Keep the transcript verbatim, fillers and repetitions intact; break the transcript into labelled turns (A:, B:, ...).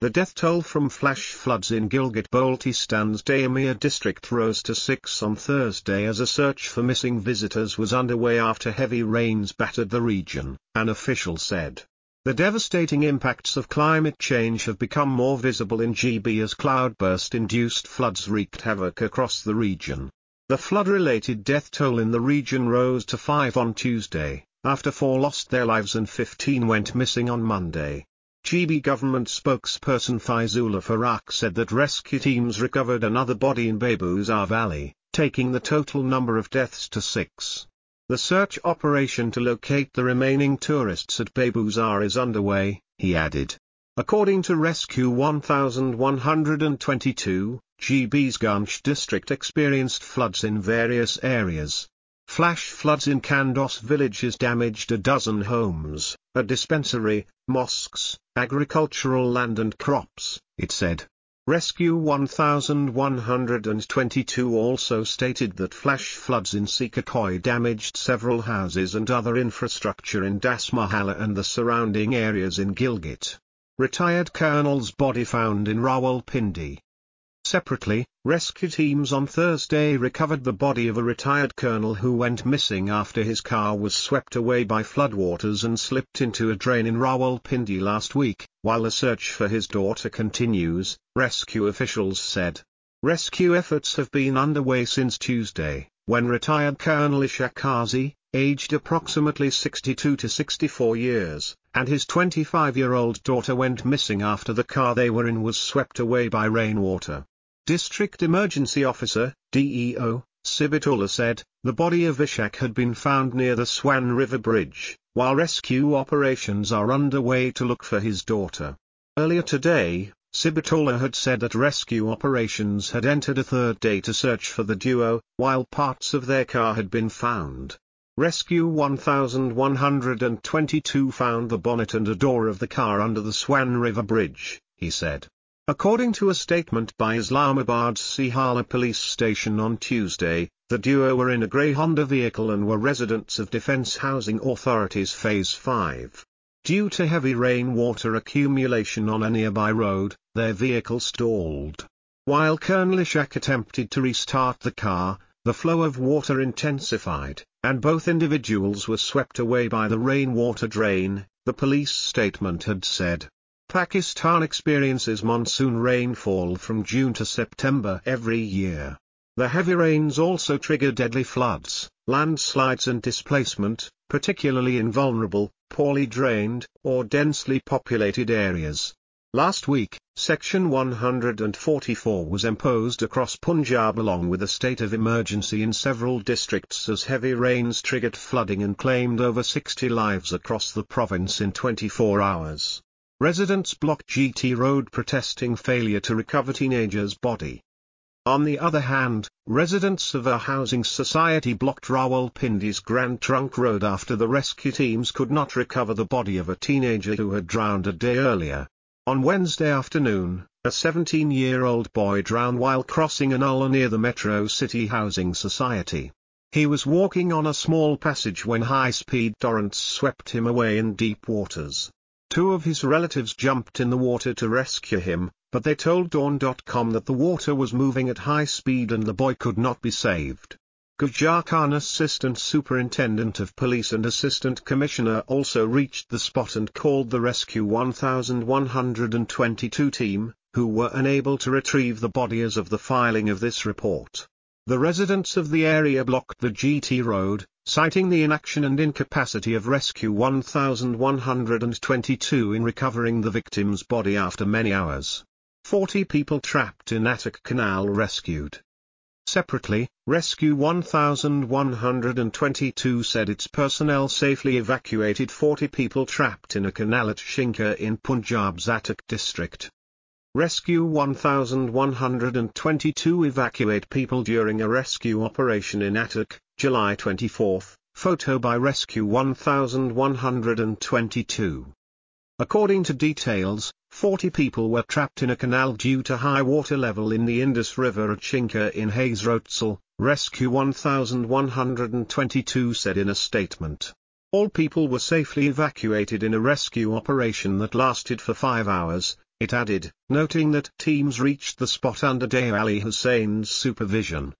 A: The death toll from flash floods in Gilgit-Baltistan's Dayamir district rose to six on Thursday as a search for missing visitors was underway after heavy rains battered the region, an official said. The devastating impacts of climate change have become more visible in G B as cloudburst-induced floods wreaked havoc across the region. The flood-related death toll in the region rose to five on Tuesday, after four lost their lives and fifteen went missing on Monday. G B government spokesperson Faizullah Faraq said that rescue teams recovered another body in Baybuzar Valley, taking the total number of deaths to six. The search operation to locate the remaining tourists at Baybuzar is underway, he added. According to Rescue one thousand one hundred twenty-two, G B's Gunch district experienced floods in various areas. Flash floods in Kandos villages damaged a dozen homes, a dispensary, mosques, agricultural land and crops, it said. Rescue one thousand one hundred twenty-two also stated that flash floods in Sikakoy damaged several houses and other infrastructure in Dasmahala and the surrounding areas in Gilgit. Retired colonel's body found in Rawalpindi. Separately, rescue teams on Thursday recovered the body of a retired colonel who went missing after his car was swept away by floodwaters and slipped into a drain in Rawalpindi last week, while the search for his daughter continues, rescue officials said. Rescue efforts have been underway since Tuesday, when retired Colonel Ishaq Qazi, aged approximately sixty-two to sixty-four years, and his twenty-five-year-old daughter went missing after the car they were in was swept away by rainwater. District Emergency Officer, D E O, Sibitullah said, the body of Ishaq had been found near the Swan River Bridge, while rescue operations are underway to look for his daughter. Earlier today, Sibitullah had said that rescue operations had entered a third day to search for the duo, while parts of their car had been found. Rescue one thousand one hundred twenty-two found the bonnet and a door of the car under the Swan River Bridge, he said. According to a statement by Islamabad's Sihala police station on Tuesday, the duo were in a grey Honda vehicle and were residents of Defence Housing Authority's Phase five. Due to heavy rainwater accumulation on a nearby road, their vehicle stalled. While Colonel Ishaq attempted to restart the car, the flow of water intensified, and both individuals were swept away by the rainwater drain, the police statement had said. Pakistan experiences monsoon rainfall from June to September every year. The heavy rains also trigger deadly floods, landslides and displacement, particularly in vulnerable, poorly drained, or densely populated areas. Last week, Section one hundred forty-four was imposed across Punjab along with a state of emergency in several districts as heavy rains triggered flooding and claimed over sixty lives across the province in twenty-four hours. Residents blocked G T Road protesting failure to recover teenager's body. On the other hand, residents of a housing society blocked Rawalpindi's Grand Trunk Road after the rescue teams could not recover the body of a teenager who had drowned a day earlier. On Wednesday afternoon, a seventeen-year-old boy drowned while crossing a nullah near the Metro City Housing Society. He was walking on a small passage when high-speed torrents swept him away in deep waters. Two of his relatives jumped in the water to rescue him, but they told Dawn dot com that the water was moving at high speed and the boy could not be saved. Gujar Khan, Assistant Superintendent of Police and Assistant Commissioner, also reached the spot and called the Rescue one thousand one hundred twenty-two team, who were unable to retrieve the body as of the filing of this report. The residents of the area blocked the G T Road, citing the inaction and incapacity of Rescue one thousand one hundred twenty-two in recovering the victim's body after many hours. Forty people trapped in Attock Canal rescued. Separately, Rescue one thousand one hundred twenty-two said its personnel safely evacuated forty people trapped in a canal at Shinka in Punjab's Attock district. Rescue one thousand one hundred twenty-two evacuate people during a rescue operation in Attock, July twenty-fourth, photo by Rescue one thousand one hundred twenty-two. According to details, forty people were trapped in a canal due to high water level in the Indus River at Shinka in Hazrotsal, Rescue one thousand one hundred twenty-two said in a statement. All people were safely evacuated in a rescue operation that lasted for five hours, It added, noting that teams reached the spot under Day Ali Hussein's supervision,